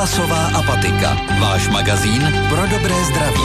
Rozhlasová apatika. Váš magazín pro dobré zdraví.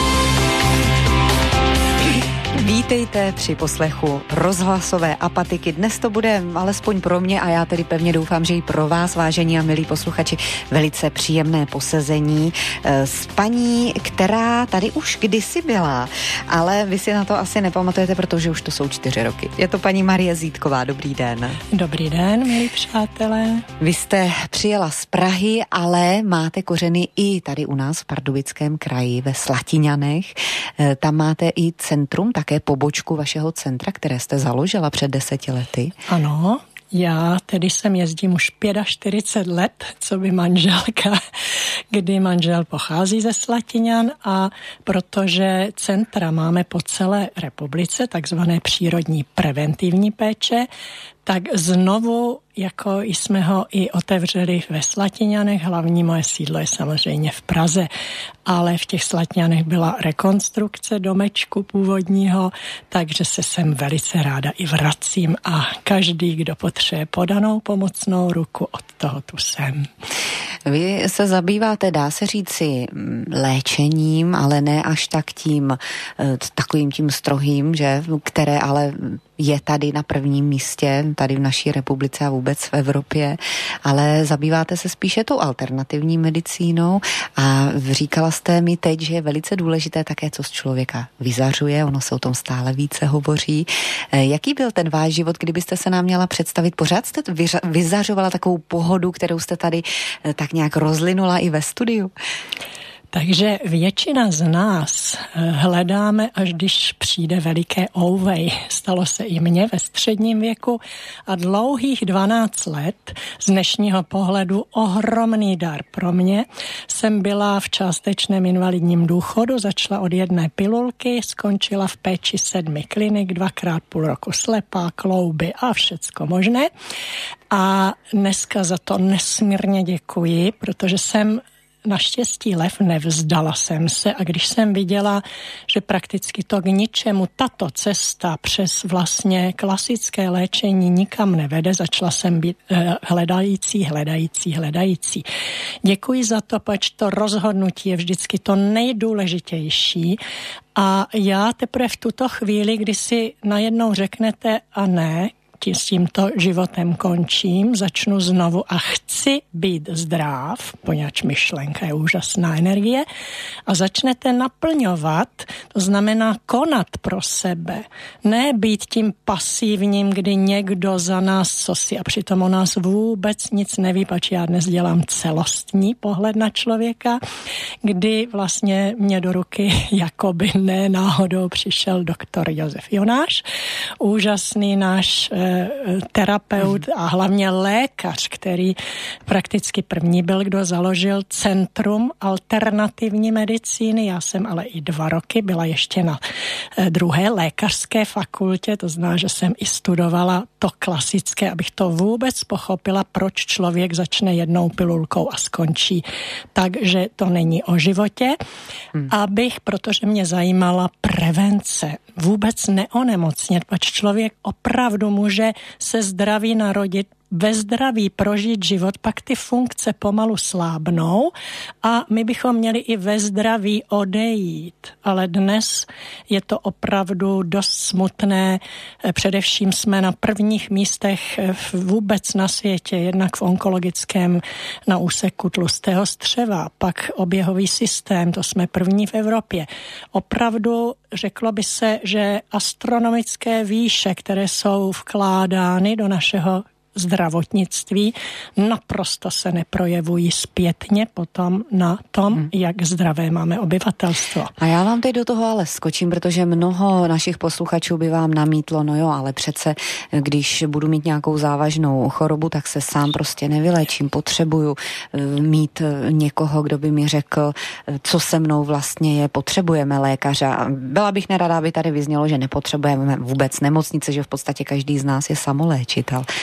Vítejte při poslechu Rozhlasové apatiky. Dnes to bude alespoň pro mě a já tedy pevně doufám, že i pro vás, vážení a milí posluchači, velice příjemné posezení s paní, která tady už kdysi byla, ale vy si na to asi nepamatujete, protože už to jsou 4 roky. Je to paní Marie Zítková. Dobrý den. Dobrý den, milí přátelé. Vy jste přijela z Prahy, ale máte kořeny i tady u nás v Pardubickém kraji ve Slatiňanech. Tam máte i centrum, také pobočku vašeho centra, které jste založila před 10 lety. Ano, já tedy sem jezdím už 45 let, co by manželka, kdy manžel pochází ze Slatiňan, a protože centra máme po celé republice, takzvané přírodní preventivní péče, tak znovu, jako jsme ho i otevřeli ve Slatiňanech, hlavní moje sídlo je samozřejmě v Praze, ale v těch Slatiňanech byla rekonstrukce domečku původního, takže se sem velice ráda i vracím a každý, kdo potřebuje podanou pomocnou ruku, od toho tu jsem. Vy se zabýváte, dá se říci, léčením, ale ne až tak tím, takovým tím strohým, že, které ale je tady na prvním místě, tady v naší republice a vůbec v Evropě, ale zabýváte se spíše tou alternativní medicínou a říkala jste mi teď, že je velice důležité také, co z člověka vyzařuje, ono se o tom stále více hovoří. Jaký byl ten váš život, kdybyste se nám měla představit? Pořád jste vyzařovala takovou pohodu, kterou jste tady tak nějak rozlinula i ve studiu? Takže většina z nás hledáme, až když přijde veliké ouvej. Stalo se i mně ve středním věku a dlouhých 12 let, z dnešního pohledu ohromný dar pro mě. Jsem byla v částečném invalidním důchodu, začala od 1 pilulky, skončila v péči 7 klinik, 2x půl roku slepá, klouby a všecko možné. A dneska za to nesmírně děkuji, protože jsem naštěstí lev, nevzdala jsem se, a když jsem viděla, že prakticky to k ničemu tato cesta přes vlastně klasické léčení nikam nevede, začala jsem být hledající. Děkuji za to, pač to rozhodnutí je vždycky to nejdůležitější. A já teprve v tuto chvíli, kdy si najednou řeknete a ne, s tímto životem končím, začnu znovu a chci být zdrav, poněvadž myšlenka je úžasná energie, a začnete naplňovat, to znamená konat pro sebe, ne být tím pasivním, kdy někdo za nás cosi a přitom o nás vůbec nic neví, pač já dnes dělám celostní pohled na člověka, kdy vlastně mě do ruky jakoby ne náhodou přišel doktor Josef Jonáš, úžasný náš terapeut a hlavně lékař, který prakticky první byl, kdo založil Centrum alternativní medicíny. Já jsem ale i 2 roky byla ještě na druhé lékařské fakultě, to znamená, že jsem i studovala to klasické, abych to vůbec pochopila, proč člověk začne 1 pilulkou a skončí. Takže to není o životě. Abych, protože mě zajímala prevence, vůbec neonemocnět, pač člověk opravdu může se zdraví narodit, ve zdraví prožít život, pak ty funkce pomalu slábnou a my bychom měli i ve zdraví odejít. Ale dnes je to opravdu dost smutné. Především jsme na prvních místech vůbec na světě, jednak v onkologickém na úseku tlustého střeva, pak oběhový systém, to jsme první v Evropě. Opravdu řeklo by se, že astronomické výše, které jsou vkládány do našeho zdravotnictví, naprosto se neprojevují zpětně potom na tom, jak zdravé máme obyvatelstvo. A já vám teď do toho ale skočím, protože mnoho našich posluchačů by vám namítlo, no jo, ale přece, když budu mít nějakou závažnou chorobu, tak se sám prostě nevyléčím, potřebuju mít někoho, kdo by mi řekl, co se mnou vlastně je, potřebujeme lékaře. Byla bych nerada, aby tady vyznělo, že nepotřebujeme vůbec nemocnice, že v podstatě každý z nás je samoléčitel, abychom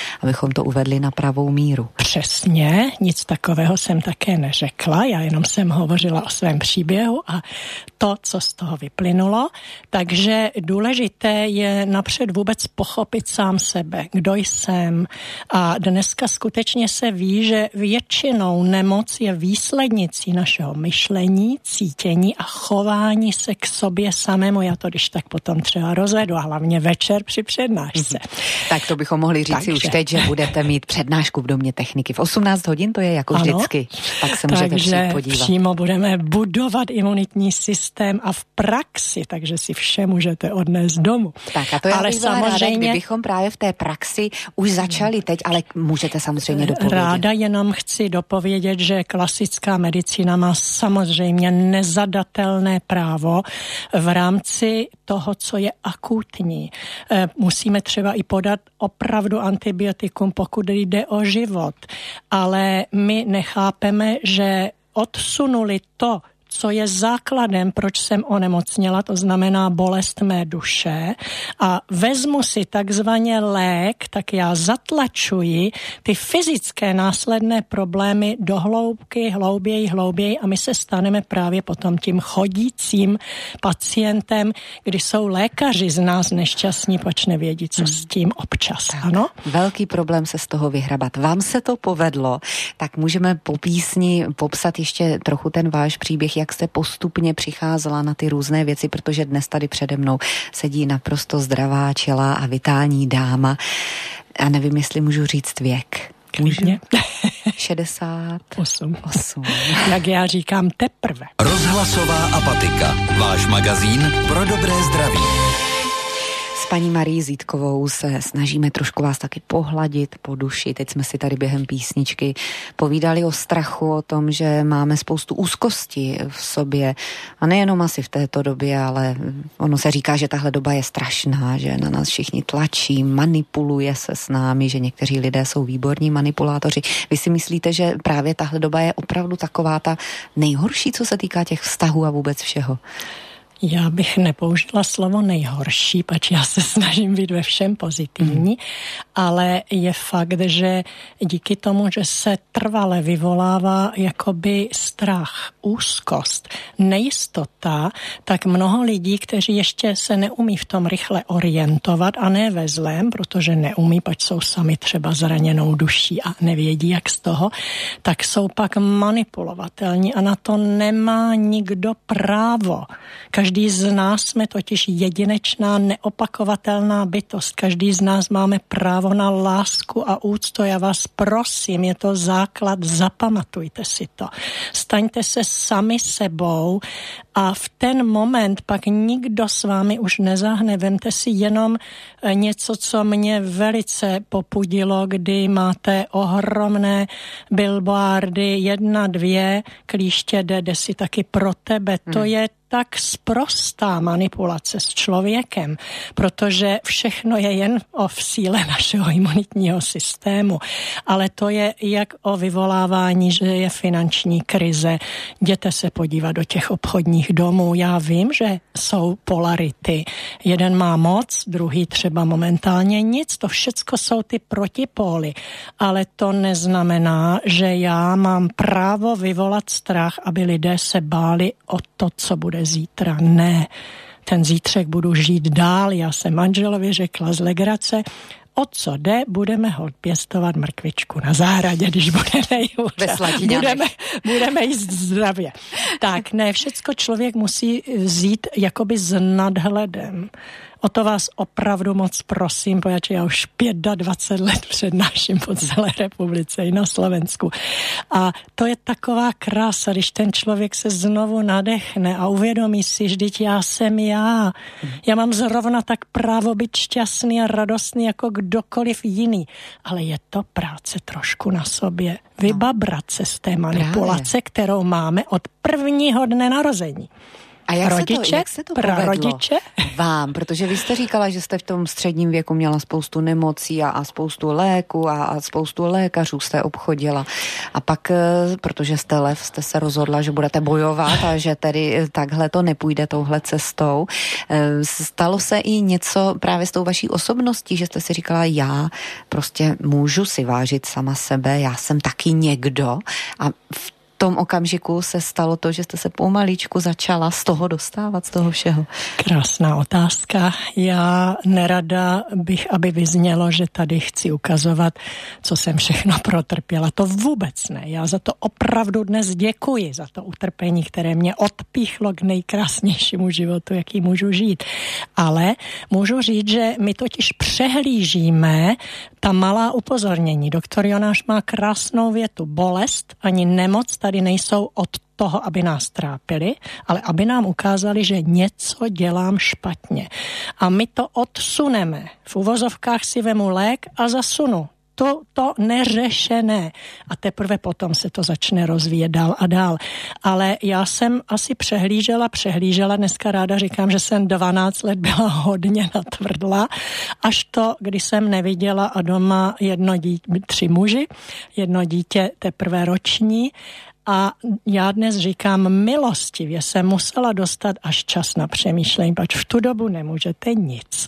abychom to uvedli na pravou míru. Přesně, nic takového jsem také neřekla, já jenom jsem hovořila o svém příběhu a to, co z toho vyplynulo. Takže důležité je napřed vůbec pochopit sám sebe, kdo jsem. A dneska skutečně se ví, že většinou nemoc je výslednicí našeho myšlení, cítění a chování se k sobě samému. Já to když tak potom třeba rozvedu a hlavně večer při přednášce. Tak to bychom mohli říct si už teď, že budete mít přednášku v Domě techniky. V 18 hodin to je jako vždycky. Tak se můžete přijít podívat. Takže přímo budeme budovat imunitní systém a v praxi, takže si vše můžete odnést domů. Tak a to já bych byla ráda, kdybychom právě v té praxi už začali teď, ale můžete samozřejmě dopovědět. Ráda jenom chci dopovědět, že klasická medicína má samozřejmě nezadatelné právo v rámci toho, co je akutní. Musíme třeba i podat opravdu antibiotikum, pokud jde o život, ale my nechápeme, že odsunuli to, co je základem, proč jsem onemocněla, to znamená bolest mé duše, a vezmu si takzvaně lék, tak já zatlačuji ty fyzické následné problémy do hloubky, hlouběji a my se staneme právě potom tím chodícím pacientem, kdy jsou lékaři z nás nešťastní, pač nevědí, co s tím občas. Ano? Velký problém se z toho vyhrabat. Vám se to povedlo, tak můžeme po písni popsat ještě trochu ten váš příběh, jak jste postupně přicházela na ty různé věci, protože dnes tady přede mnou sedí naprosto zdravá, čelá a vitální dáma. A nevím, jestli můžu říct věk. Klidně. 68. Jak já říkám, teprve. Rozhlasová apatika. Váš magazín pro dobré zdraví. S paní Marií Zítkovou se snažíme trošku vás taky pohladit po duši. Teď jsme si tady během písničky povídali o strachu, o tom, že máme spoustu úzkosti v sobě. A nejenom asi v této době, ale ono se říká, že tahle doba je strašná, že na nás všichni tlačí, manipuluje se s námi, že někteří lidé jsou výborní manipulátoři. Vy si myslíte, že právě tahle doba je opravdu taková ta nejhorší, co se týká těch vztahů a vůbec všeho? Já bych nepoužila slovo nejhorší, pač já se snažím být ve všem pozitivní, ale je fakt, že díky tomu, že se trvale vyvolává jakoby strach, úzkost, nejistota, tak mnoho lidí, kteří ještě se neumí v tom rychle orientovat, a ne ve zlém, protože neumí, pač jsou sami třeba zraněnou duší a nevědí, jak z toho, tak jsou pak manipulovatelní a na to nemá nikdo právo. Každý z nás jsme totiž jedinečná, neopakovatelná bytost. Každý z nás máme právo na lásku a úctu. Já vás prosím, je to základ, zapamatujte si to. Staňte se sami sebou a v ten moment pak nikdo s vámi už nezáhne. Vemte si jenom něco, co mě velice popudilo, kdy máte ohromné billboardy, 1, 2, klíště jde si taky pro tebe. To je tak sprostá manipulace s člověkem, protože všechno je jen o síle našeho imunitního systému, ale to je jak o vyvolávání, že je finanční krize. Jděte se podívat do těch obchodních domů. Já vím, že jsou polarity. Jeden má moc, druhý třeba momentálně nic. To všecko jsou ty protipóly, ale to neznamená, že já mám právo vyvolat strach, aby lidé se báli o to, co bude zítra. Ne, ten zítřek budu žít dál. Já jsem manželovi řekla z legrace, o co jde, budeme ho pěstovat mrkvičku na zahradě, když bude budeme jíst zdravě. Tak ne, všecko člověk musí vzít jakoby s nadhledem. O to vás opravdu moc prosím, protože já už 25 let přednáším po celé republice i na Slovensku. A to je taková krása, když ten člověk se znovu nadechne a uvědomí si, že já jsem já. Já mám zrovna tak právo být šťastný a radostný jako kdokoliv jiný. Ale je to práce trošku na sobě. Vybabrat se z té manipulace, kterou máme od prvního dne narození. A jak se to povedlo vám? Protože vy jste říkala, že jste v tom středním věku měla spoustu nemocí a spoustu léků a spoustu lékařů jste obchodila. A pak, protože jste lev, jste se rozhodla, že budete bojovat a že tedy takhle to nepůjde touhle cestou. Stalo se i něco právě s tou vaší osobností, že jste si říkala, já prostě můžu si vážit sama sebe, já jsem taky někdo a v tom okamžiku se stalo to, že jste se pomaličku začala z toho dostávat, z toho všeho? Krásná otázka. Já nerada bych, aby vyznělo, že tady chci ukazovat, co jsem všechno protrpěla. To vůbec ne. Já za to opravdu dnes děkuji, za to utrpení, které mě odpíchlo k nejkrásnějšímu životu, jaký můžu žít. Ale můžu říct, že my totiž přehlížíme ta malá upozornění. Doktor Jonáš má krásnou větu. Bolest ani nemoc tady nejsou od toho, aby nás trápili, ale aby nám ukázali, že něco dělám špatně. A my to odsuneme. V uvozovkách si vemu lék a zasunu. To neřešené. A teprve potom se to začne rozvíjet dál a dál. Ale já jsem asi přehlížela, dneska ráda říkám, že jsem 12 let byla hodně natvrdla, až to, když jsem neviděla a doma 3 muži, 1 dítě teprve roční. A já dnes říkám, milostivě jsem musela dostat až čas na přemýšlení, pač v tu dobu nemůžete nic.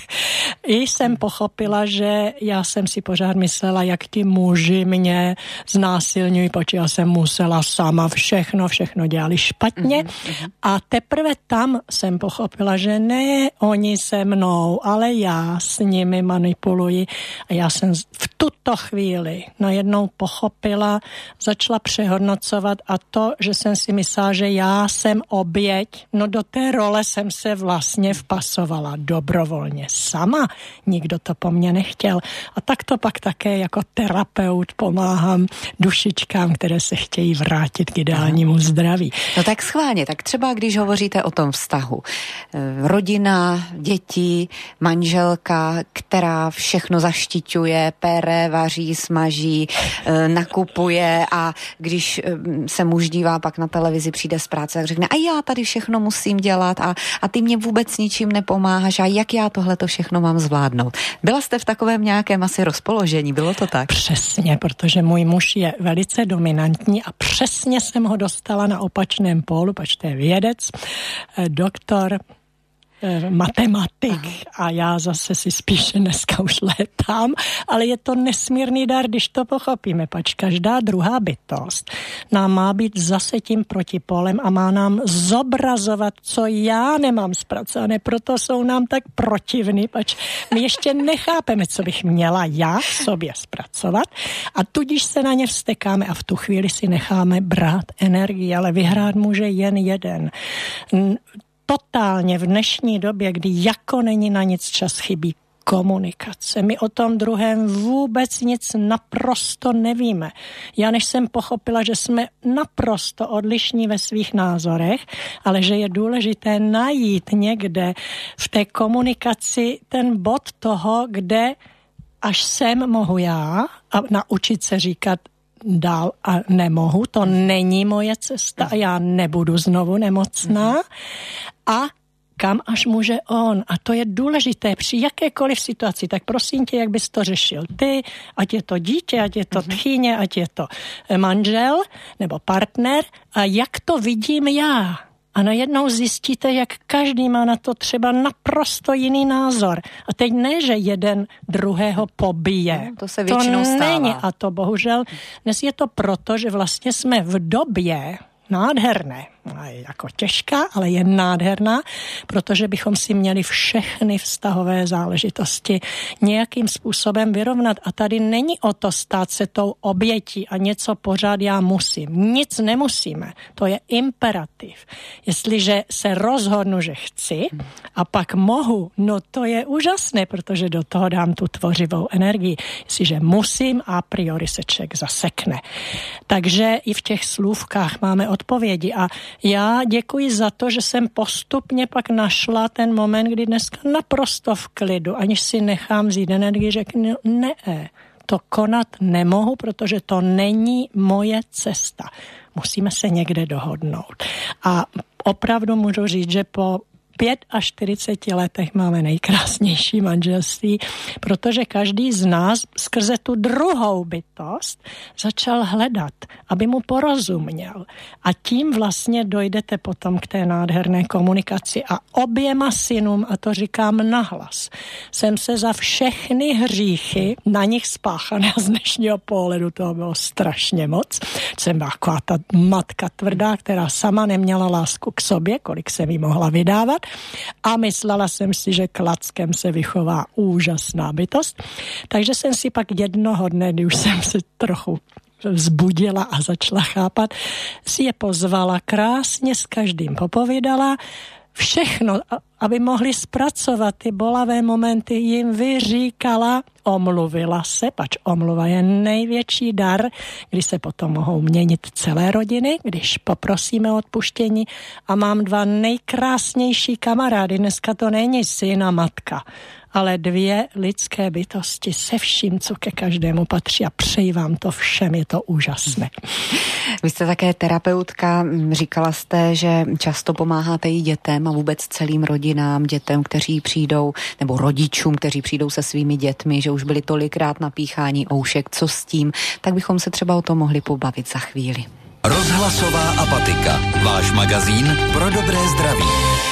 I jsem pochopila, že já jsem si pořád myslela, jak ti muži mě znásilňují, pač já jsem musela sama všechno dělali špatně. A teprve tam jsem pochopila, že ne oni se mnou, ale já s nimi manipuluji. A já jsem v tuto chvíli najednou pochopila, začala přehodnocovat a to, že jsem si myslela, že já jsem oběť, no do té role jsem se vlastně vpasovala dobrovolně sama. Nikdo to po mně nechtěl. A tak to pak také jako terapeut pomáhám dušičkám, které se chtějí vrátit k ideálnímu zdraví. No tak schválně, tak třeba když hovoříte o tom vztahu. Rodina, děti, manželka, která všechno zaštiťuje, pere, vaří, smaží, nakupuje a když se muž dívá pak na televizi, přijde z práce a řekne, a já tady všechno musím dělat a ty mě vůbec ničím nepomáháš a jak já tohleto všechno mám zvládnout. Byla jste v takovém nějakém asi rozpoložení, bylo to tak? Přesně, protože můj muž je velice dominantní a přesně jsem ho dostala na opačném pólu, pač to je vědec, doktor, matematik. Aha. A já zase si spíše dneska už létám, ale je to nesmírný dar, když to pochopíme, pač každá druhá bytost nám má být zase tím protipólem a má nám zobrazovat, co já nemám zpracované, proto jsou nám tak protivný, pač my ještě nechápeme, co bych měla já v sobě zpracovat a tudíž se na ně vztekáme a v tu chvíli si necháme brát energii, ale vyhrát může jen jeden. Totálně v dnešní době, kdy jako není na nic čas, chybí komunikace. My o tom druhém vůbec nic naprosto nevíme. Já než jsem pochopila, že jsme naprosto odlišní ve svých názorech, ale že je důležité najít někde v té komunikaci ten bod toho, kde až sem mohu já a naučit se říkat dál a nemohu, to není moje cesta a já nebudu znovu nemocná a kam až může on. A to je důležité při jakékoliv situaci. Tak prosím tě, jak bys to řešil ty, ať je to dítě, ať je to tchýně, ať je to manžel nebo partner a jak to vidím já. A najednou zjistíte, jak každý má na to třeba naprosto jiný názor. A teď ne, že jeden druhého pobije. To se většinou stává. Není. A to bohužel dnes je to proto, že vlastně jsme v době nádherné. Je jako těžká, ale je nádherná, protože bychom si měli všechny vztahové záležitosti nějakým způsobem vyrovnat. A tady není o to stát se tou obětí a něco pořád já musím. Nic nemusíme. To je imperativ. Jestliže se rozhodnu, že chci a pak mohu, no to je úžasné, protože do toho dám tu tvořivou energii. Jestliže musím, a priori se člověk zasekne. Takže i v těch slůvkách máme odpovědi a já děkuji za to, že jsem postupně pak našla ten moment, kdy dneska naprosto v klidu, aniž si nechám vzít energii, řeknu ne, to konat nemohu, protože to není moje cesta. Musíme se někde dohodnout. A opravdu můžu říct, že po 45 letech máme nejkrásnější manželství, protože každý z nás skrze tu druhou bytost začal hledat, aby mu porozuměl. A tím vlastně dojdete potom k té nádherné komunikaci. A oběma synům, a to říkám nahlas, jsem se za všechny hříchy na nich spáchané z dnešního pohledu, toho bylo strašně moc. Jsem byla taková ta matka tvrdá, která sama neměla lásku k sobě, kolik se mi mohla vydávat. A myslela jsem si, že klackem se vychová úžasná bytost. Takže jsem si pak jednoho dne, kdy už jsem se trochu vzbudila a začala chápat, si je pozvala krásně, s každým popovídala, všechno, aby mohli zpracovat ty bolavé momenty, jim vyříkala, omluvila se, pač omluva je největší dar, kdy se potom mohou měnit celé rodiny, když poprosíme o odpuštění. A mám 2 nejkrásnější kamarády, dneska to není syn a matka, ale 2 lidské bytosti se vším, co ke každému patří, a přeji vám to všem, je to úžasné. Vy jste také terapeutka, říkala jste, že často pomáháte i dětem a vůbec celým rodinám, dětem, kteří přijdou, nebo rodičům, kteří přijdou se svými dětmi, že už byli tolikrát na píchání oušek, co s tím, tak bychom se třeba o tom mohli pobavit za chvíli. Rozhlasová apatika, váš magazín pro dobré zdraví.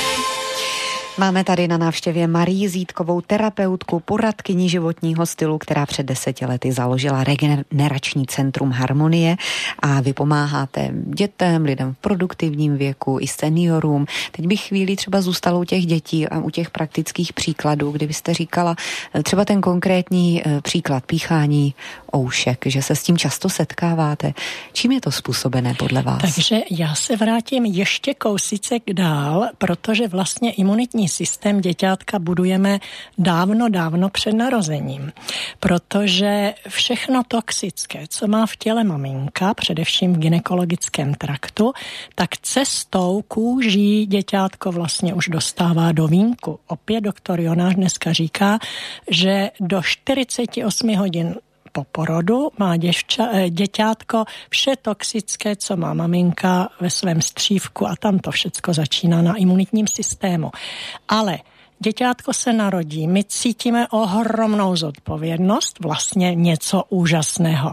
Máme tady na návštěvě Marii Zítkovou, terapeutku, poradkyni životního stylu, která před 10 lety založila Regenerační centrum Harmonie, a vy pomáháte dětem, lidem v produktivním věku i seniorům. Teď bych chvíli třeba zůstala u těch dětí a u těch praktických příkladů, kdybyste říkala třeba ten konkrétní příklad píchání oušek, že se s tím často setkáváte. Čím je to způsobené podle vás? Takže já se vrátím ještě kousíček dál, protože vlastně imunitní systém děťátka budujeme dávno před narozením. Protože všechno toxické, co má v těle maminka, především v gynekologickém traktu, tak cestou kůží děťátko vlastně už dostává do vínku. Opět doktor Jonáš dneska říká, že do 48 hodin po porodu má děťátko vše toxické, co má maminka ve svém střívku, a tam to všecko začíná na imunitním systému. Ale děťátko se narodí, my cítíme ohromnou zodpovědnost, vlastně něco úžasného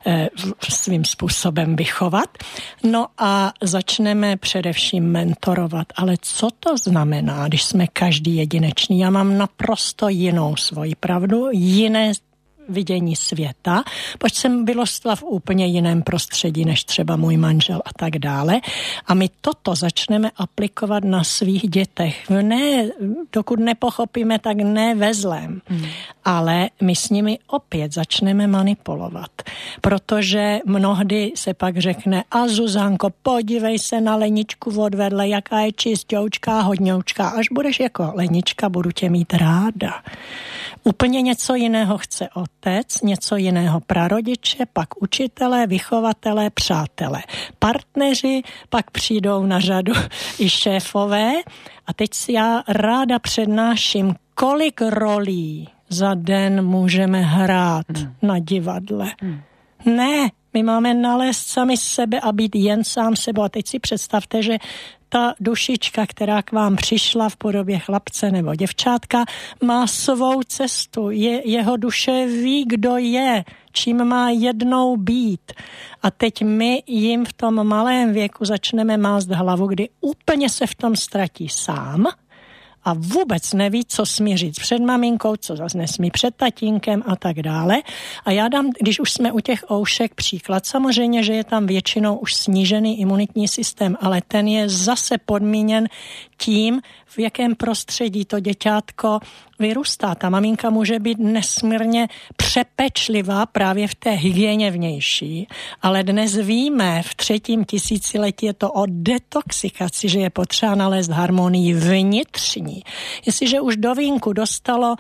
svým způsobem vychovat. No a začneme především mentorovat. Ale co to znamená, když jsme každý jedinečný? Já mám naprosto jinou svoji pravdu, jiné vidění světa, protože jsem vyrostla v úplně jiném prostředí, než třeba můj manžel a tak dále. A my toto začneme aplikovat na svých dětech. Ne, dokud nepochopíme, tak ne ve zlém. Ale my s nimi opět začneme manipulovat. Protože mnohdy se pak řekne, a Zuzanko, podívej se na Leničku odvedle, jaká je čistoučká, hodňoučká. Až budeš jako Lenička, budu tě mít ráda. Úplně něco jiného chce otec, něco jiného prarodiče, pak učitelé, vychovatelé, přátelé. Partneři pak přijdou na řadu i šéfové. A teď si já ráda přednáším, kolik rolí za den můžeme hrát na divadle. Ne, my máme nalézt sami sebe a být jen sám sebou. A teď si představte, že ta dušička, která k vám přišla v podobě chlapce nebo děvčátka, má svou cestu. Jeho duše ví, kdo je, čím má jednou být. A teď my jim v tom malém věku začneme mást hlavu, kdy úplně se v tom ztratí sám a vůbec neví, co smí říct před maminkou, co zase nesmí před tatínkem a tak dále. A já dám, když už jsme u těch oušek, příklad. Samozřejmě, že je tam většinou už snížený imunitní systém, ale ten je zase podmíněn tím, v jakém prostředí to děťátko vyrůstá. Ta maminka může být nesmírně přepečlivá právě v té hygieně vnější, ale dnes víme, v 3. tisíciletí je to o detoxikaci, že je potřeba nalézt harmonii vnitřní. Jestliže už do vínku dostalo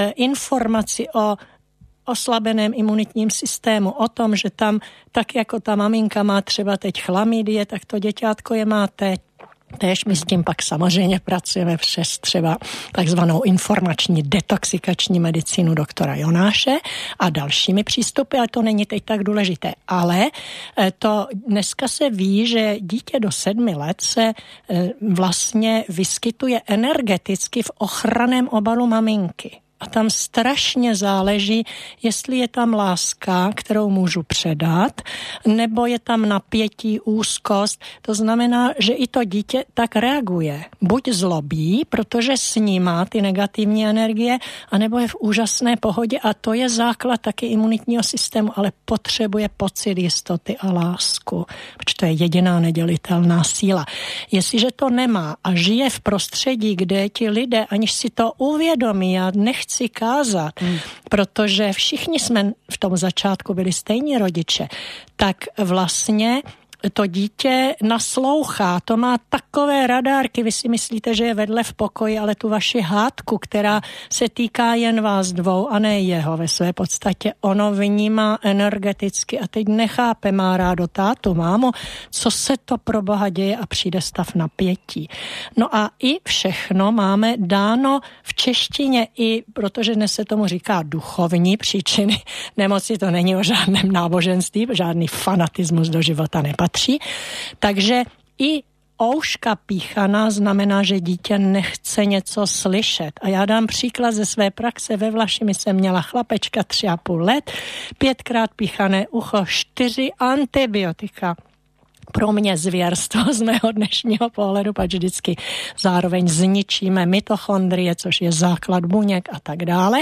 informaci o oslabeném imunitním systému, o tom, že tam, tak jako ta maminka má třeba teď chlamydie, tak to děťátko je má teď. Též my s tím pak samozřejmě pracujeme přes třeba takzvanou informační detoxikační medicínu doktora Jonáše a dalšími přístupy, ale to není teď tak důležité. Ale to dneska se ví, že dítě do 7 let se vlastně vyskytuje energeticky v ochranném obalu maminky. A tam strašně záleží, jestli je tam láska, kterou můžu předat, nebo je tam napětí, úzkost. To znamená, že i to dítě tak reaguje. Buď zlobí, protože snímá ty negativní energie, anebo je v úžasné pohodě a to je základ taky imunitního systému, ale potřebuje pocit jistoty a lásku, protože to je jediná nedělitelná síla. Jestliže to nemá a žije v prostředí, kde ti lidé, aniž si to uvědomí, já nechci kázat, protože všichni jsme v tom začátku byli stejní rodiče, tak vlastně to dítě naslouchá, to má takové radárky, vy si myslíte, že je vedle v pokoji, ale tu vaši hádku, která se týká jen vás dvou a ne jeho ve své podstatě, ono vnímá energeticky a teď nechápe, má rádo tátu, mámu, co se to pro Boha děje a přijde stav napětí. No a i všechno máme dáno v češtině i, protože dnes se tomu říká duchovní příčiny nemoci, to není o žádném náboženství, žádný fanatismus do života nepatří. Takže i ouška píchaná znamená, že dítě nechce něco slyšet. A já dám příklad ze své praxe. Ve Vlašimi jsem měla chlapečka 3,5 let, 5krát píchané ucho, 4 antibiotika. Pro mě zvěrstvo z mého dnešního pohledu, pač vždycky zároveň zničíme mitochondrie, což je základ buněk a tak dále.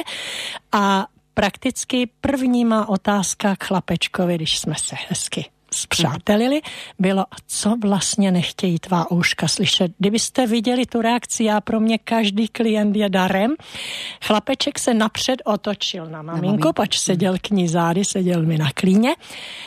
A prakticky první má otázka k chlapečkovi, když jsme se hezky spřátelili, bylo, co vlastně nechtějí tvá ouška slyšet. Kdybyste viděli tu reakci, já pro mě každý klient je darem. Chlapeček se napřed otočil na maminku, pač seděl k ní zády, seděl mi na klíně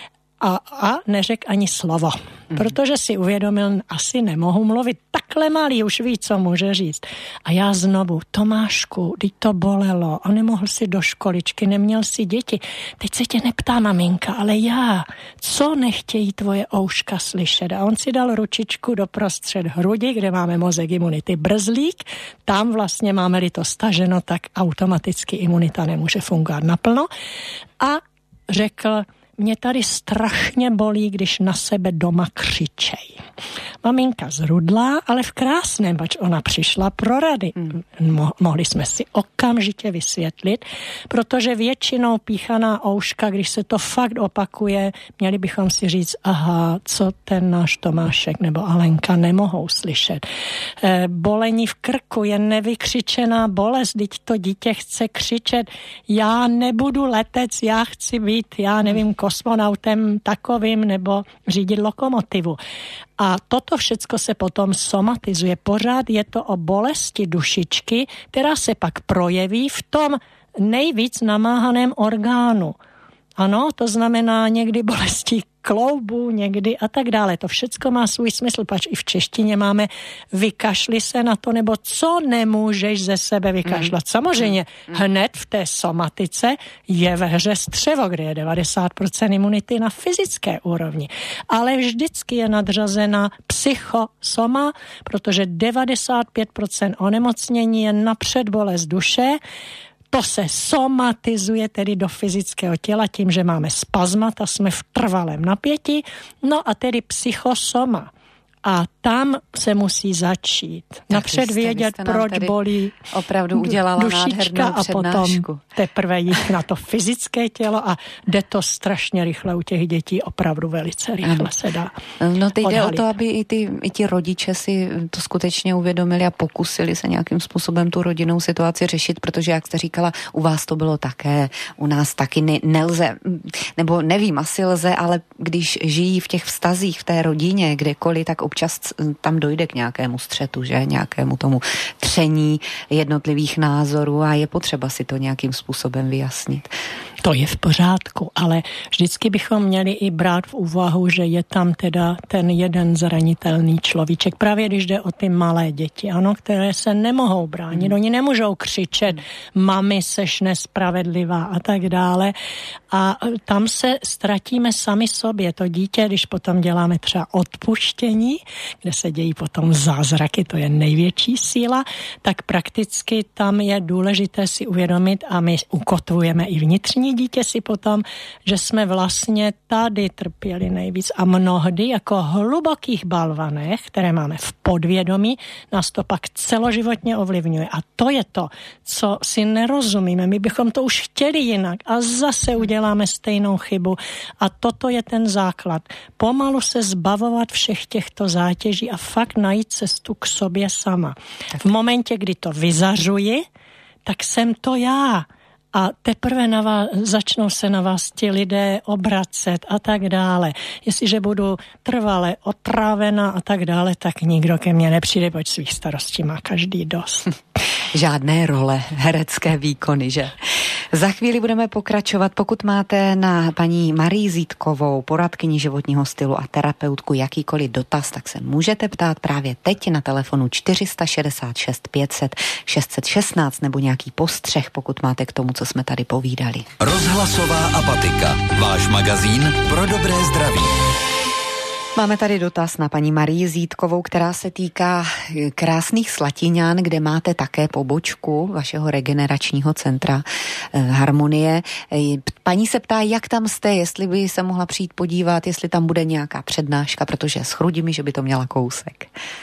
a neřekl ani slovo. Protože si uvědomil, asi nemohu mluvit. Takhle malý už ví, co může říct. A já znovu, Tomášku, teď to bolelo a nemohl si do školičky, neměl si děti. Teď se tě neptá maminka, ale já. Co nechtějí tvoje ouška slyšet? A on si dal ručičku doprostřed hrudi, kde máme mozek imunity brzlík. Tam vlastně máme-li to staženo, tak automaticky imunita nemůže fungovat naplno. A řekl, mě tady strašně bolí, když na sebe doma křičej. Maminka zrudlá, ale v krásném, pač ona přišla pro rady. Mohli jsme si okamžitě vysvětlit, protože většinou píchaná ouška, když se to fakt opakuje, měli bychom si říct, aha, co ten náš Tomášek nebo Alenka nemohou slyšet. Bolení v krku je nevykřičená bolest, teď to dítě chce křičet, já nebudu letec, já chci být, já nevím, kosmonautem takovým nebo řídit lokomotivu. A toto všecko se potom somatizuje. Pořád je to o bolesti dušičky, která se pak projeví v tom nejvíc namáhaném orgánu. Ano, to znamená někdy bolesti kloubů, někdy a tak dále. To všecko má svůj smysl, pač i v češtině máme vykašli se na to, nebo co nemůžeš ze sebe vykašlat. Samozřejmě hned v té somatice je ve hře střevo, kde je 90% imunity na fyzické úrovni. Ale vždycky je nadřazena psychosoma, protože 95% onemocnění je napřed bolest duše. To se somatizuje tedy do fyzického těla tím, že máme spazmat a jsme v trvalém napětí. No a tedy psychosoma. A tam se musí začít. Napřed vědět, proč bolí opravdu udělala dušička a přednášku. potom teprve jít na to fyzické tělo a jde to strašně rychle u těch dětí, opravdu velice rychle se dá. No teď jde o odhalit. to, aby i ti rodiče si to skutečně uvědomili a pokusili se nějakým způsobem tu rodinnou situaci řešit, protože jak jste říkala, u vás to bylo také, u nás taky nelze, nebo nevím, asi lze, ale když žijí v těch vztazích, v té rodině, kdekoliv, tak občas tam dojde k nějakému střetu, že? Nějakému tomu tření jednotlivých názorů a je potřeba si to nějakým způsobem vyjasnit. To je v pořádku, ale vždycky bychom měli i brát v úvahu, že je tam teda ten jeden zranitelný človíček. Právě když jde o ty malé děti, ano, které se nemohou bránit. Oni nemůžou křičet, mami, seš nespravedlivá a tak dále. A tam se ztratíme sami sobě. To dítě, když potom děláme třeba odpuštění, kde se dějí potom zázraky, to je největší síla, tak prakticky tam je důležité si uvědomit a my ukotvujeme i vnitřní dítě si potom, že jsme vlastně tady trpěli nejvíc a mnohdy jako hlubokých balvanech, které máme v podvědomí, nás to pak celoživotně ovlivňuje. A to je to, co si nerozumíme. My bychom to už chtěli jinak a zase uděláme stejnou chybu. A toto je ten základ. Pomalu se zbavovat všech těchto zátěží a fakt najít cestu k sobě sama. V momentě, kdy to vyzařuji, tak jsem to já. A teprve začnou se na vás ti lidé obracet a tak dále. Jestliže budu trvale otrávena a tak dále, tak nikdo ke mně nepřijde, poď svých starostí má každý dost. Žádné role, herecké výkony, že? Za chvíli budeme pokračovat. Pokud máte na paní Marii Zítkovou, poradkyni životního stylu a terapeutku, jakýkoliv dotaz, tak se můžete ptát právě teď na telefonu 466 500 616 nebo nějaký postřeh, pokud máte k tomu, co jsme tady povídali. Rozhlasová apatika. Váš magazín pro dobré zdraví. Máme tady dotaz na paní Marii Zítkovou, která se týká Krásných Slatiňan, kde máte také pobočku vašeho regeneračního centra Harmonie. Paní se ptá, jak tam jste, jestli by se mohla přijít podívat, jestli tam bude nějaká přednáška, protože schrudí mi, že by to měla kousek.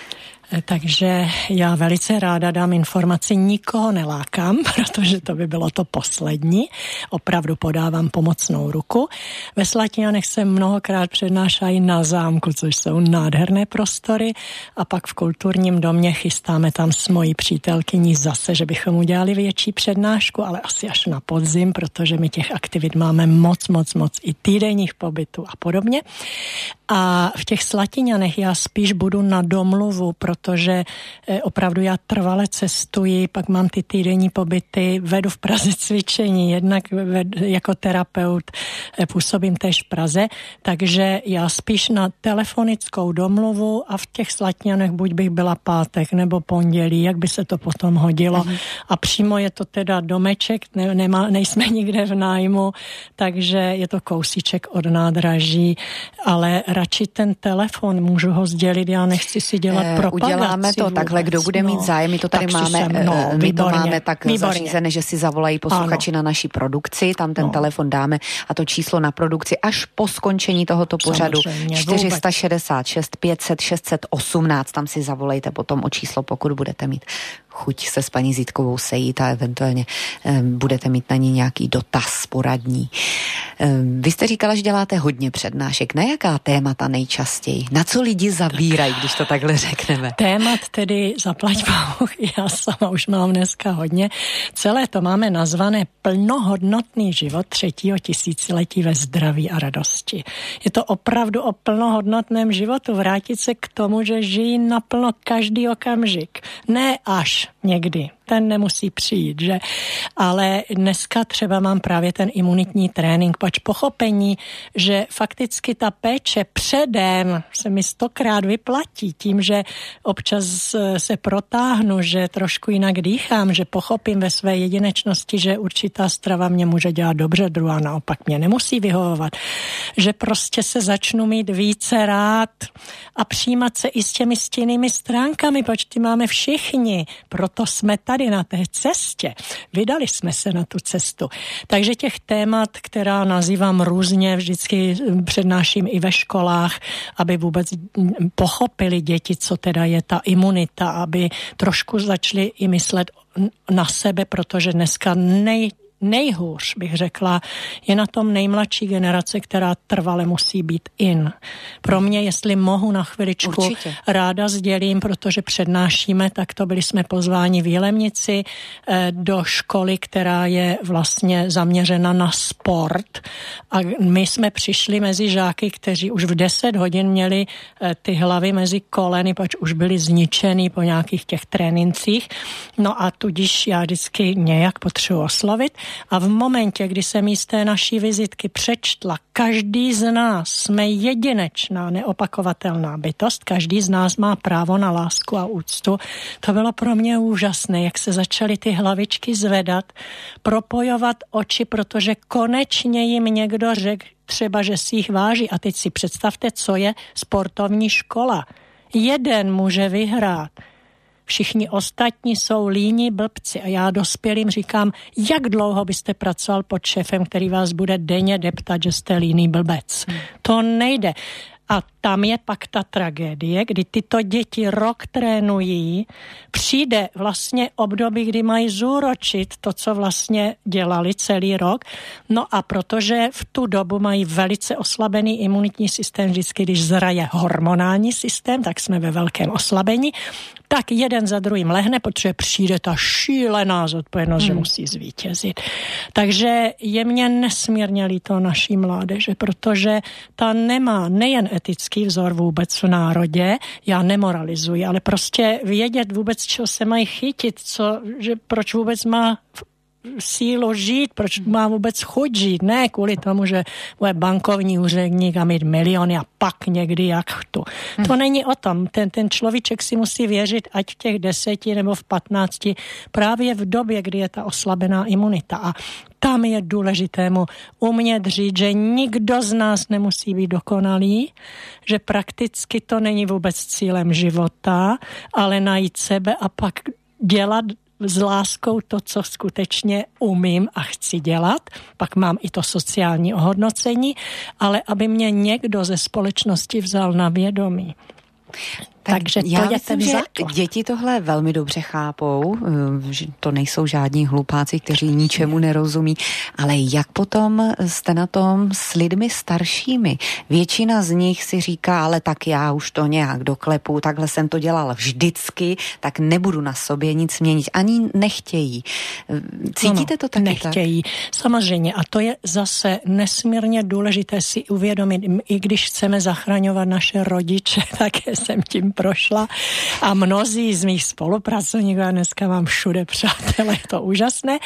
Takže já velice ráda dám informaci, nikoho nelákám, protože to by bylo to poslední. Opravdu podávám pomocnou ruku. Ve Slatiňanech se mnohokrát přednášají na zámku, což jsou nádherné prostory, a pak v kulturním domě chystáme tam s mojí přítelkyní zase, že bychom udělali větší přednášku, ale asi až na podzim, protože my těch aktivit máme moc i týdenních pobytů a podobně. A v těch Slatiňanech já spíš budu na domluvu, protože opravdu já trvale cestuji, pak mám ty týdenní pobyty, vedu v Praze cvičení, jednak jako terapeut působím též v Praze, takže já spíš na telefonickou domluvu a v těch Slatiňanech buď bych byla pátek nebo pondělí, jak by se to potom hodilo. A přímo je to teda domeček, nejsme nikde v nájmu, takže je to kousíček od nádraží, ale radši ten telefon, můžu ho sdělit, já nechci si dělat propagaci. Uděláme to takhle, kdo bude mít zájem, my to tady máme, my to máme tak zařízené, že si zavolají posluchači na naší produkci, tam ten telefon dáme a to číslo na produkci až po skončení tohoto pořadu 466 500 618, tam si zavolejte potom o číslo, pokud budete mít chuť se s paní Zítkovou sejít a eventuálně budete mít na ní nějaký dotaz poradní. Vy jste říkala, že děláte hodně přednášek. Na jaká témata nejčastěji? Na co lidi zabírají, když to takhle řekneme? Témat tedy zaplať Bůh, já sama už mám dneska hodně. Celé to máme nazvané plnohodnotný život 3. tisíciletí ve zdraví a radosti. Je to opravdu o plnohodnotném životu. Vrátit se k tomu, že žijí naplno každý okamžik. Ne až někdy. Ten nemusí přijít, že? Ale dneska třeba mám právě ten imunitní trénink, pač pochopení, že fakticky ta péče předem se mi 100krát vyplatí tím, že občas se protáhnu, že trošku jinak dýchám, že pochopím ve své jedinečnosti, že určitá strava mě může dělat dobře, druhá naopak mě nemusí vyhovovat. Že prostě se začnu mít více rád a přijímat se i s těmi stinnými stránkami, pač ty máme všichni, proto jsme tady na té cestě. Vydali jsme se na tu cestu. Takže těch témat, která nazývám různě, vždycky přednáším i ve školách, aby vůbec pochopili děti, co teda je ta imunita, aby trošku začali i myslet na sebe, protože dneska nejhůř, bych řekla, je na tom nejmladší generace, která trvale musí být in. Pro mě, jestli mohu na chviličku, určitě ráda sdělím, protože přednášíme, tak to byli jsme pozváni v Jilemnici do školy, která je vlastně zaměřena na sport. A my jsme přišli mezi žáky, kteří už v 10 hodin měli ty hlavy mezi koleny, pač už byli zničený po nějakých těch trénincích. No a tudíž já vždycky nějak potřebuji oslovit. A v momentě, kdy jsem jí z té naší vizitky přečtla, každý z nás jsme jedinečná, neopakovatelná bytost, každý z nás má právo na lásku a úctu. To bylo pro mě úžasné, jak se začaly ty hlavičky zvedat, propojovat oči, protože konečně jim někdo řekl třeba, že si jich váží. A teď si představte, co je sportovní škola. Jeden může vyhrát. Všichni ostatní jsou líní blbci a já dospělým říkám, jak dlouho byste pracoval pod šéfem, který vás bude denně deptat, že jste líný blbec. To nejde. A tam je pak ta tragédie, kdy tyto děti rok trénují, přijde vlastně období, kdy mají zúročit to, co vlastně dělali celý rok. No a protože v tu dobu mají velice oslabený imunitní systém, vždycky, když zraje hormonální systém, tak jsme ve velkém oslabení, tak jeden za druhým lehne, protože přijde ta šílená zodpovědnost, že musí zvítězit. Takže je mně nesmírně líto naší mládeže, protože ta nemá nejen etický vzor vůbec v národě, já nemoralizuji, ale prostě vědět vůbec, čeho se mají chytit, proč vůbec má sílu žít, proč má vůbec chuť žít, ne kvůli tomu, že bude bankovní úředník a mít miliony a pak někdy jachtu. To není o tom. Ten človíček si musí věřit, ať v těch 10 nebo v 15, právě v době, kdy je ta oslabená imunita. A tam je důležité mu umět říct, že nikdo z nás nemusí být dokonalý, že prakticky to není vůbec cílem života, ale najít sebe a pak dělat s láskou to, co skutečně umím a chci dělat. Pak mám i to sociální ohodnocení, ale aby mě někdo ze společnosti vzal na vědomí. Takže to je ten základ. Děti tohle velmi dobře chápou, že to nejsou žádní hlupáci, kteří ničemu nerozumí, ale jak potom jste na tom s lidmi staršími? Většina z nich si říká, ale tak já už to nějak doklepu, takhle jsem to dělala vždycky, tak nebudu na sobě nic měnit. Ani nechtějí. Cítíte to taky nechtějí. Tak? Samozřejmě. A to je zase nesmírně důležité si uvědomit, i když chceme zachraňovat naše rodiče, také jsem tím prošla a mnozí z mých spolupracovníků, a dneska mám všude přátelé, je to úžasné,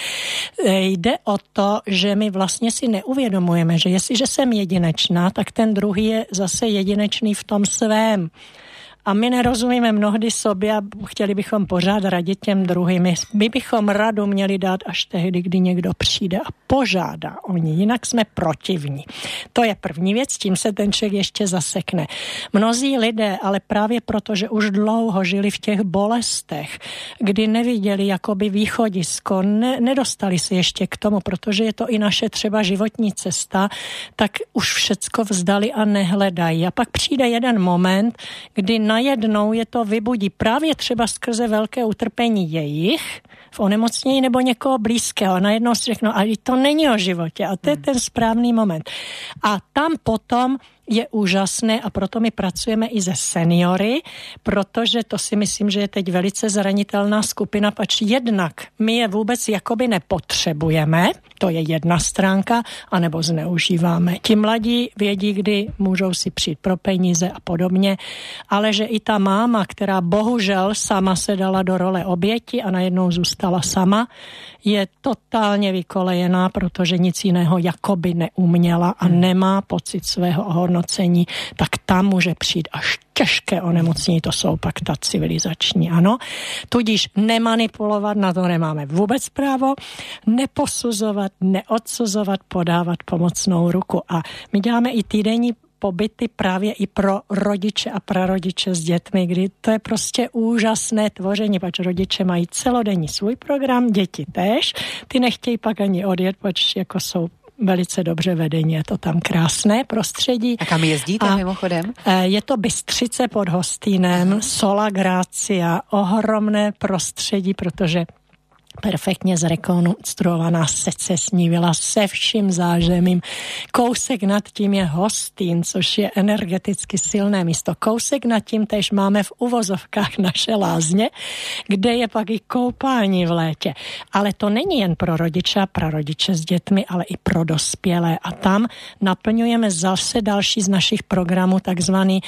jde o to, že my vlastně si neuvědomujeme, že jestliže jsem jedinečná, tak ten druhý je zase jedinečný v tom svém. A my nerozumíme mnohdy sobě a chtěli bychom pořád radit těm druhým. My bychom radu měli dát až tehdy, kdy někdo přijde a požádá o ní, jinak jsme protivní. To je první věc, tím se ten člověk ještě zasekne. Mnozí lidé, ale právě proto, že už dlouho žili v těch bolestech, kdy neviděli jakoby východisko, nedostali se ještě k tomu, protože je to i naše třeba životní cesta, tak už všecko vzdali a nehledají. A pak přijde jeden moment, kdy najednou je to vybudí právě třeba skrze velké utrpení jejich v onemocnění nebo někoho blízkého. A najednou si řeknou, ale to není o životě. A to je ten správný moment. A tam potom je úžasné a proto my pracujeme i se seniory, protože to si myslím, že je teď velice zranitelná skupina, pač jednak my je vůbec jakoby nepotřebujeme, to je jedna stránka, anebo zneužíváme. Ti mladí vědí, kdy můžou si přijít pro peníze a podobně, ale že i ta máma, která bohužel sama se dala do role oběti a najednou zůstala sama, je totálně vykolejená, protože nic jiného jakoby neuměla a nemá pocit svého ohodnocení, tak tam může přijít až těžké onemocnění, to jsou pak ta civilizační, ano. Tudíž nemanipulovat, na to nemáme vůbec právo, neposuzovat, neodsuzovat, podávat pomocnou ruku. A my děláme i týdenní pobyty právě i pro rodiče a prarodiče s dětmi, kdy to je prostě úžasné tvoření, pač rodiče mají celodenní svůj program, děti též, ty nechtějí pak ani odjet, pač jako jsou velice dobře vedení, je to tam krásné prostředí. A kam jezdíte mimochodem? Je to Bystřice pod Hostýnem, Sola Grazia, ohromné prostředí, protože perfektně zrekonstruovaná secesní vila se vším zážemím. Kousek nad tím je Hostýn, což je energeticky silné místo. Kousek nad tím tež máme v uvozovkách naše lázně, kde je pak i koupání v létě. Ale to není jen pro rodiče a prarodiče s dětmi, ale i pro dospělé. A tam naplňujeme zase další z našich programů, takzvaný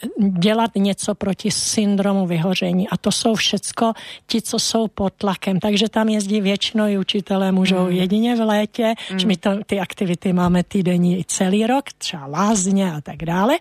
dělat něco proti syndromu vyhoření. A to jsou všecko ti, co jsou pod tlakem. Takže takže tam jezdí většinou i učitelé můžou jedině v létě, že my ty aktivity máme týdenní i celý rok, třeba lázně a tak dále.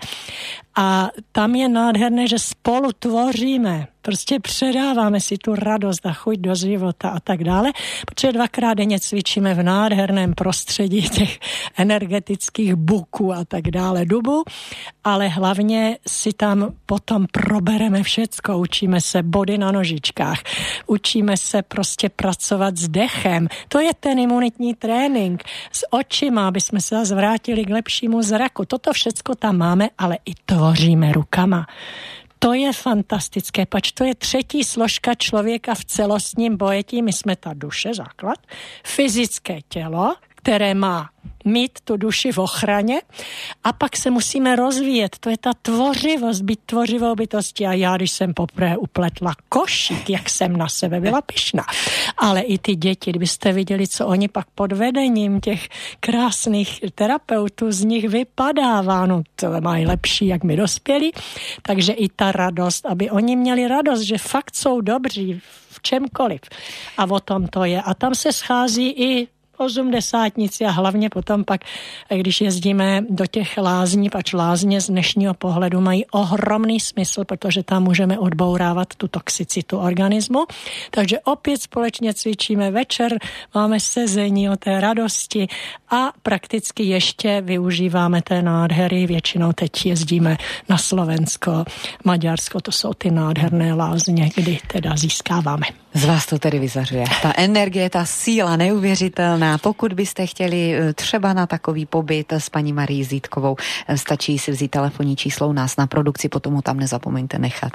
A tam je nádherné, že spolu tvoříme, prostě předáváme si tu radost a chuť do života a tak dále, protože 2krát denně cvičíme v nádherném prostředí těch energetických buků a tak dále dubu, ale hlavně si tam potom probereme všecko, učíme se body na nožičkách, učíme se prostě pracovat s dechem, to je ten imunitní trénink, s očima, aby jsme se vrátili k lepšímu zraku, toto všecko tam máme, ale i tvoříme rukama. To je fantastické, pač to je třetí složka člověka v celostním pojetí. My jsme ta duše, základ, fyzické tělo, které má mít tu duši v ochraně a pak se musíme rozvíjet. To je ta tvořivost, být tvořivou bytostí. A já, když jsem poprvé upletla košík, jak jsem na sebe byla pyšná. Ale i ty děti, kdybyste viděli, co oni pak pod vedením těch krásných terapeutů z nich vypadává, no to mají lepší, jak my dospělí. Takže i ta radost, aby oni měli radost, že fakt jsou dobří v čemkoliv. A o tom to je. A tam se schází i 80 a hlavně potom pak, když jezdíme do těch lázní, pač lázně z dnešního pohledu mají ohromný smysl, protože tam můžeme odbourávat tu toxicitu organismu. Takže opět společně cvičíme večer, máme sezení o té radosti a prakticky ještě využíváme té nádhery. Většinou teď jezdíme na Slovensko, Maďarsko, to jsou ty nádherné lázně, kdy teda získáváme. Z vás to tedy vyzařuje. Ta energie, ta síla neuvěřitelná. Pokud byste chtěli třeba na takový pobyt s paní Marií Zítkovou, stačí si vzít telefonní číslo u nás na produkci, potom ho tam nezapomeňte nechat.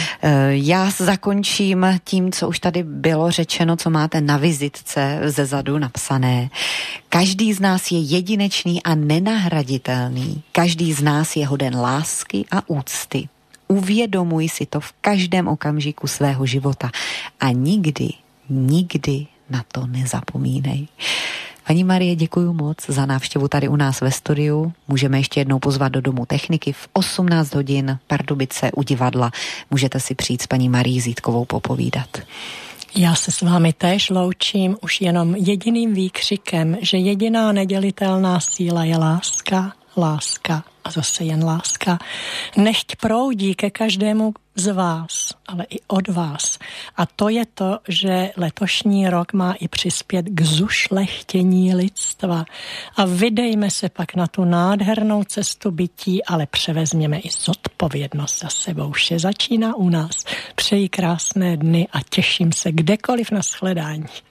Já zakončím tím, co už tady bylo řečeno, co máte na vizitce zezadu napsané. Každý z nás je jedinečný a nenahraditelný. Každý z nás je hoden lásky a úcty. Uvědomuj si to v každém okamžiku svého života a nikdy na to nezapomínej. Paní Marie, děkuji moc za návštěvu tady u nás ve studiu. Můžeme ještě jednou pozvat do Domu techniky v 18 hodin Pardubice u divadla. Můžete si přijít s paní Marií Zítkovou popovídat. Já se s vámi též loučím už jenom jediným výkřikem, že jediná nedělitelná síla je láska, láska a zase jen láska. Nechť proudí ke každému z vás, ale i od vás. A to je to, že letošní rok má i přispět k zušlechtění lidstva. A vydejme se pak na tu nádhernou cestu bytí, ale převezměme i zodpovědnost za sebou. Vše začíná u nás. Přeji krásné dny a těším se kdekoliv na shledání.